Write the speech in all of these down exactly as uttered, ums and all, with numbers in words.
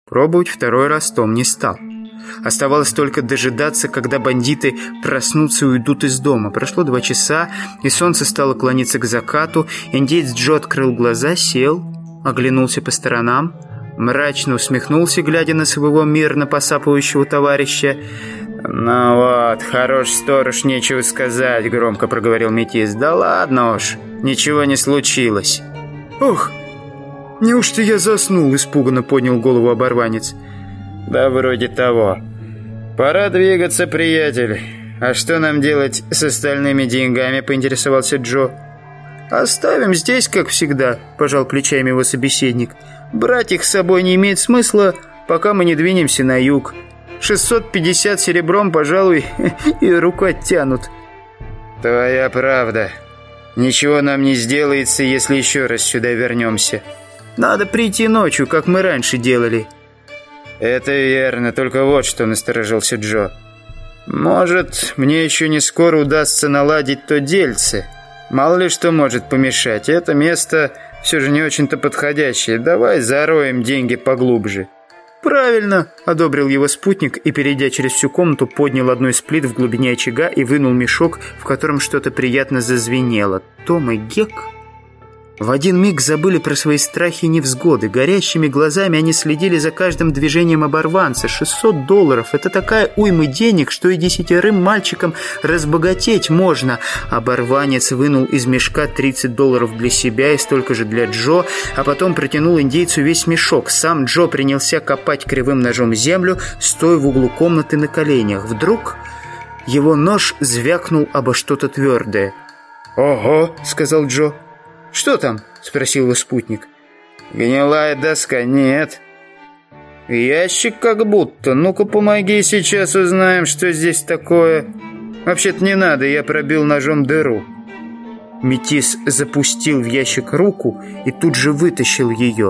Пробовать второй раз Том не стал. Оставалось только дожидаться, когда бандиты проснутся и уйдут из дома. Прошло два часа, и солнце стало клониться к закату. Индеец Джо открыл глаза, сел, оглянулся по сторонам, мрачно усмехнулся, глядя на своего мирно посапывающего товарища. «Ну вот, хорош сторож, нечего сказать», — громко проговорил метис. «Да ладно уж, ничего не случилось». «Ох, неужто я заснул?» — испуганно поднял голову оборванец. «Да вроде того. Пора двигаться, приятель. А что нам делать с остальными деньгами?» — поинтересовался Джо. «Оставим здесь, как всегда», — пожал плечами его собеседник. «Брать их с собой не имеет смысла, пока мы не двинемся на юг. шестьсот пятьдесят серебром, пожалуй, и руку оттянут». «Твоя правда. Ничего нам не сделается, если еще раз сюда вернемся. Надо прийти ночью, как мы раньше делали». «Это верно, только вот что», — насторожился Джо. «Может, мне еще не скоро удастся наладить то дельце. Мало ли что может помешать. Это место все же не очень-то подходящее. Давай зароем деньги поглубже». «Правильно», — одобрил его спутник и, перейдя через всю комнату, поднял одну из плит в глубине очага и вынул мешок, в котором что-то приятно зазвенело. Том и Гек в один миг забыли про свои страхи и невзгоды. Горящими глазами они следили за каждым движением оборванца. шестьсот долларов — это такая уйма денег, что и десятерым мальчикам разбогатеть можно. Оборванец вынул из мешка тридцать долларов для себя и столько же для Джо, а потом протянул индейцу весь мешок. Сам Джо принялся копать кривым ножом землю, стоя в углу комнаты на коленях. Вдруг его нож звякнул обо что-то твердое. «Ого!» — сказал Джо. «Что там?» — спросил его спутник. «Гнилая доска, нет. Ящик как будто. Ну-ка помоги, сейчас узнаем, что здесь такое. Вообще-то не надо, я пробил ножом дыру». Метис запустил в ящик руку и тут же вытащил ее.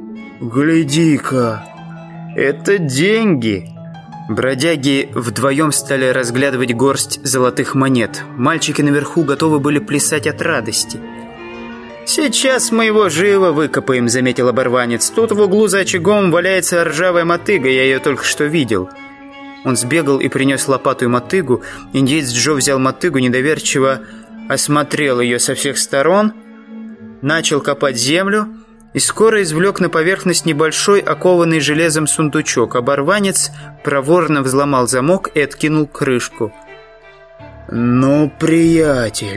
«Гляди-ка, это деньги!» Бродяги вдвоем стали разглядывать горсть золотых монет. Мальчики наверху готовы были плясать от радости. «Сейчас мы его живо выкопаем», — заметил оборванец. «Тут в углу за очагом валяется ржавая мотыга, я ее только что видел». Он сбегал и принес лопату и мотыгу. Индеец Джо взял мотыгу, недоверчиво осмотрел ее со всех сторон, начал копать землю и скоро извлек на поверхность небольшой, окованный железом сундучок. Оборванец проворно взломал замок и откинул крышку. «Ну, приятель,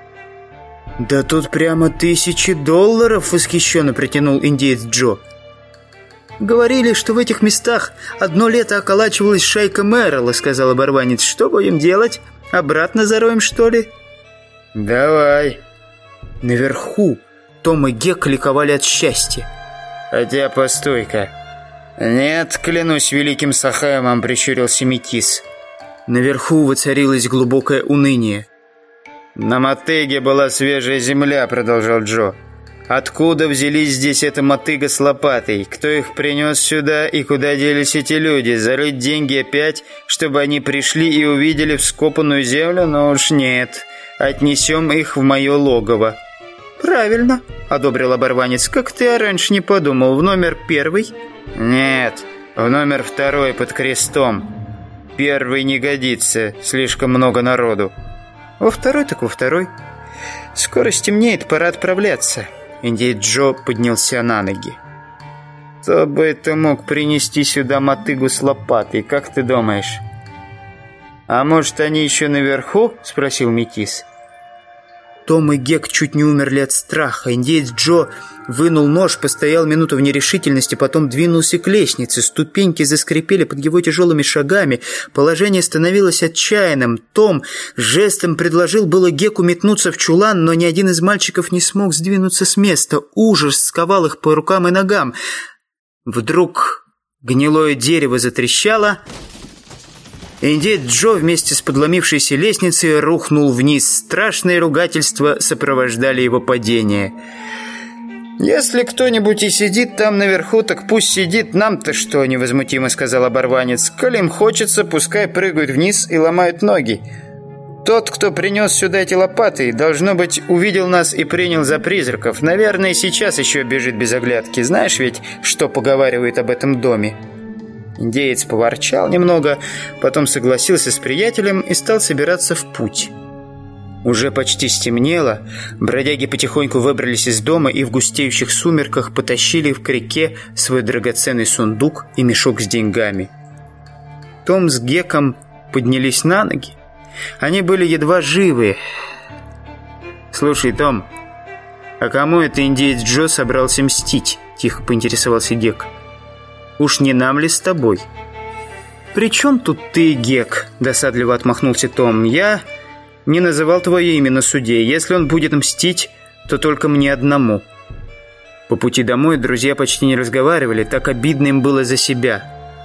да тут прямо тысячи долларов!» — восхищенно протянул индеец Джо. «Говорили, что в этих местах одно лето околачивалась шайка Меррилла», — сказал оборванец. «Что будем делать? Обратно зароем, что ли?» «Давай». Наверху Том и Гек ликовали от счастья. «Хотя, постой-ка». «Нет, клянусь великим Сахаемом», — прищурился метис. Наверху воцарилось глубокое уныние. «На мотыге была свежая земля», — продолжал Джо. «Откуда взялись здесь эта мотыга с лопатой? Кто их принес сюда и куда делись эти люди? Зарыть деньги опять, чтобы они пришли и увидели вскопанную землю? Ну уж нет. Отнесем их в мое логово». «Правильно», — одобрил оборванец. «Как ты раньше не подумал? В номер первый?» «Нет, в номер второй под крестом. Первый не годится, слишком много народу». «Во второй так во второй. Скоро стемнеет, пора отправляться». Индеец Джо поднялся на ноги. «Кто бы это мог принести сюда мотыгу с лопатой, как ты думаешь?» «А может, они еще наверху?» — спросил метис. Том и Гек чуть не умерли от страха. Индеец Джо вынул нож, постоял минуту в нерешительности, потом двинулся к лестнице. Ступеньки заскрипели под его тяжелыми шагами. Положение становилось отчаянным. Том жестом предложил было Геку метнуться в чулан, но ни один из мальчиков не смог сдвинуться с места. Ужас сковал их по рукам и ногам. Вдруг гнилое дерево затрещало. Индеец Джо вместе с подломившейся лестницей рухнул вниз. Страшные ругательства сопровождали его падение. «Если кто-нибудь и сидит там наверху, так пусть сидит, нам-то что?» — невозмутимо сказал оборванец. «Коли им хочется, пускай прыгают вниз и ломают ноги. Тот, кто принес сюда эти лопаты, должно быть, увидел нас и принял за призраков. Наверное, сейчас еще бежит без оглядки. Знаешь ведь, что поговаривают об этом доме?» Индеец поворчал немного, потом согласился с приятелем и стал собираться в путь. Уже почти стемнело, бродяги потихоньку выбрались из дома и в густеющих сумерках потащили к реке свой драгоценный сундук и мешок с деньгами. Том с Геком поднялись на ноги. Они были едва живы. «Слушай, Том, а кому это индеец Джо собрался мстить?» — тихо поинтересовался Гек. «Уж не нам ли с тобой?» «При чем тут ты, Гек?» — досадливо отмахнулся Том. «Я не называл твое имя на суде. Если он будет мстить, то только мне одному». По пути домой друзья почти не разговаривали, так обидно им было за себя.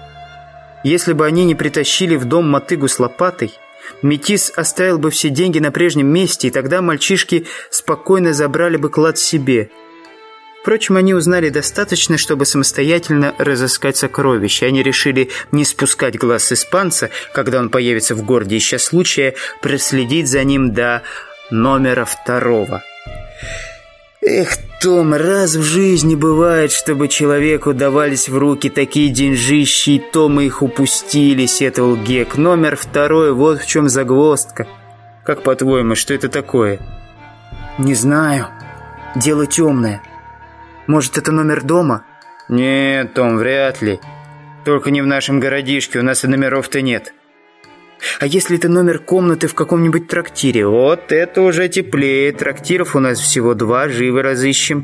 Если бы они не притащили в дом мотыгу с лопатой, метис оставил бы все деньги на прежнем месте, и тогда мальчишки спокойно забрали бы клад себе. Впрочем, они узнали достаточно, чтобы самостоятельно разыскать сокровища. Они решили не спускать глаз с испанца, когда он появится в городе, ища случая проследить за ним до номера второго. «Эх, Том, раз в жизни бывает, чтобы человеку давались в руки такие деньжищи, и то мы их упустили», — сетовал Гек. «Номер второй, вот в чем загвоздка». «Как по-твоему, что это такое?» «Не знаю. Дело темное. Может, это номер дома?» «Нет, Том, вряд ли. Только не в нашем городишке, у нас и номеров-то нет». «А если это номер комнаты в каком-нибудь трактире?» «Вот это уже теплее. Трактиров у нас всего два, живо разыщем».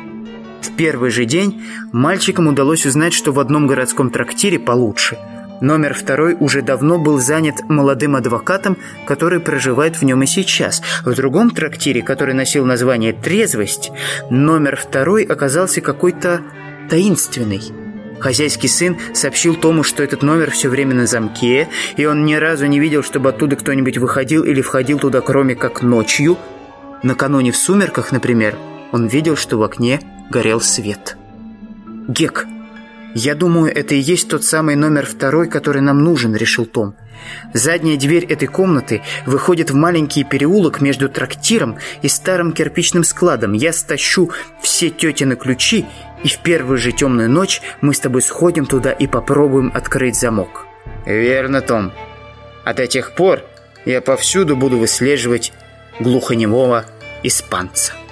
В первый же день мальчикам удалось узнать, что в одном городском трактире получше. Номер второй уже давно был занят молодым адвокатом, который проживает в нем и сейчас. В другом трактире, который носил название «Трезвость», номер второй оказался какой-то таинственный. Хозяйский сын сообщил Тому, что этот номер все время на замке, и он ни разу не видел, чтобы оттуда кто-нибудь выходил или входил туда, кроме как ночью. Накануне в сумерках, например, он видел, что в окне горел свет. «Гек, я думаю, это и есть тот самый номер второй, который нам нужен», — решил Том. «Задняя дверь этой комнаты выходит в маленький переулок между трактиром и старым кирпичным складом. Я стащу все тетины ключи, и в первую же темную ночь мы с тобой сходим туда и попробуем открыть замок». «Верно, Том. А до тех пор я повсюду буду выслеживать глухонемого испанца».